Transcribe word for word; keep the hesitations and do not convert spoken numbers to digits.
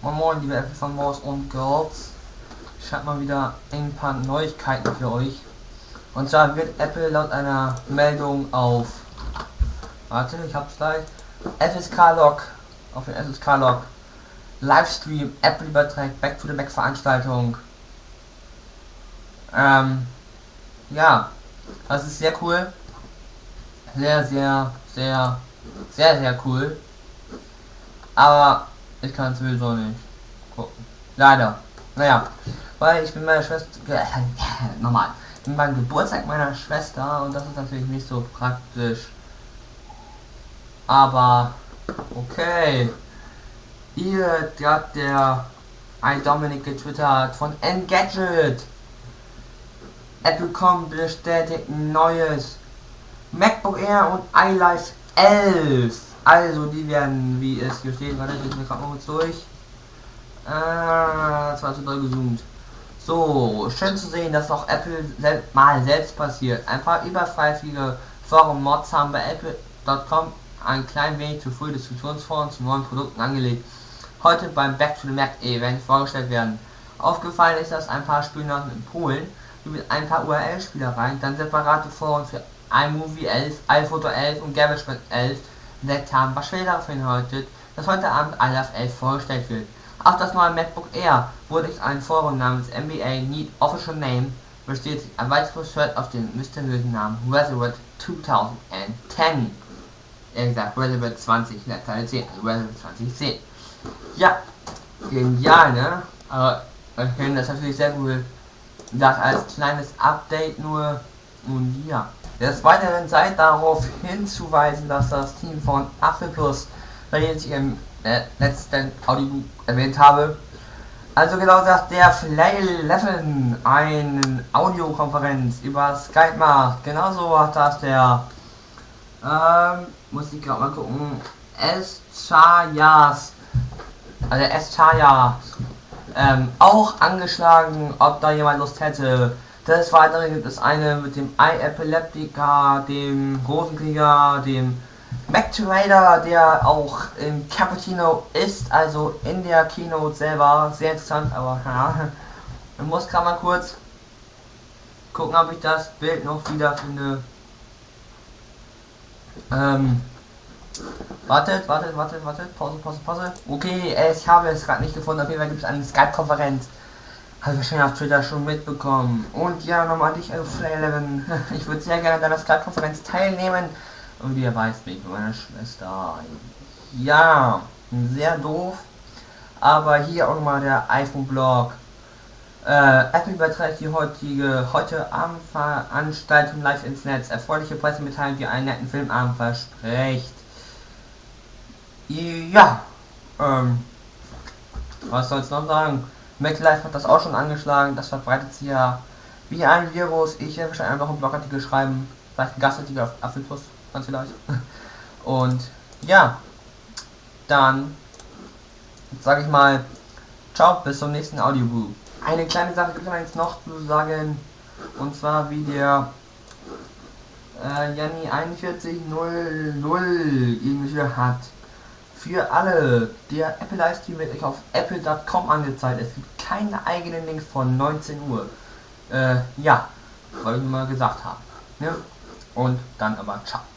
Moin Moin, liebe Apple von Boys und Girls. Ich habe mal wieder ein paar Neuigkeiten für euch. Und zwar wird Apple laut einer Meldung auf, warte, ich hab's gleich, F S K-Log, auf den F S K-Log, Livestream, Apple überträgt Back to the Mac Veranstaltung. Ähm, ja, das ist sehr cool. Sehr, sehr, sehr, sehr, sehr cool. Aber ich kann es sowieso nicht gucken. Leider. Naja, weil ich bin meiner Schwester, äh, nochmal, ich bin beim Geburtstag meiner Schwester und das ist natürlich nicht so praktisch. Aber, okay. Hier hat der iDominic getwittert von Engadget. Apple punkt com bestätigt ein neues MacBook Air und iLife elf. Also die werden, wie es hier steht, warte, ich mir gerade mal kurz durch. Ah, das war zu doll gezoomt. So, schön zu sehen, dass auch Apple sel mal selbst passiert. Ein paar überfreifige Forum-Mods haben bei Apple punkt com ein klein wenig zu früh Diskussionsforen zu neuen Produkten angelegt. Heute beim Back to the Mac Event vorgestellt werden. Aufgefallen ist, dass ein paar Spielnamen in Polen mit ein paar U R L-Spielereien dann separate Foren für iMovie elf, iPhoto elf und GarageBand elf entdeckt haben, was schwer darauf hindeutet, dass heute Abend iLife elf vorgestellt wird. Auch das neue MacBook Air wurde durch ein Forum namens M B A Need Official Name bestätigt, ein weiteres Thread auf den mysteriösen Namen Resolute zweitausendzehn. Er gesagt, Resolute zwanzig, Teil zehn, also Resolute zwanzig zehn. Ja, genial, ne? Aber ich finde das natürlich sehr cool. Das als kleines Update nur. Und ja. Des Weiteren sei darauf hinzuweisen, dass das Team von Apple Plus, bei dem ich im äh, letzten Audiobook erwähnt habe, also genau gesagt, der Flail elf eine Audiokonferenz über Skype macht. Genauso hat das der, ähm, muss ich gerade mal gucken, S-Chayas, also der S-Chayas, ähm, auch angeschlagen, ob da jemand Lust hätte. Des Weiteren gibt es eine mit dem iEpileptica, dem Rosenkrieger, dem MacTrader, der auch im Cappuccino ist, also in der Keynote selber. Sehr interessant, aber ja. Ich muss gerade mal kurz gucken, ob ich das Bild noch wieder finde. Ähm. Wartet, wartet, wartet, wartet. Pause, Pause, Pause. Okay, ich habe es gerade nicht gefunden. Auf jeden Fall gibt es eine Skype-Konferenz. Habe ich schon auf Twitter schon mitbekommen. Und ja, nochmal dich, also Flail elf. Ich würde sehr gerne an deiner Skype-Konferenz teilnehmen. Und wie ihr weißt, bin ich mit meiner Schwester. Ja, sehr doof. Aber hier auch nochmal der iPhone-Blog. Äh, Apple überträgt die heutige, heute Abend Veranstaltung live ins Netz. Erfreuliche Pressemitteilung, die einen netten Filmabend verspricht. Ja, ähm, was soll's noch sagen? MacLife hat das auch schon angeschlagen, das verbreitet sich ja wie ein Virus. Ich werde wahrscheinlich noch einen Blogartikel schreiben, vielleicht einen Gastartikel auf Apple Plus, ganz vielleicht. Und ja, dann sage ich mal, ciao, bis zum nächsten Audiobook. Eine kleine Sache gibt es jetzt noch zu sagen, und zwar wie der äh, Janni einundvierzig null null irgendwie hat. Für alle, der Apple Livestream wird euch auf Apple punkt com angezeigt. Es gibt keine eigenen Links von neunzehn Uhr. Äh, ja, wollte ich mal gesagt haben. Ne? Und dann aber ciao.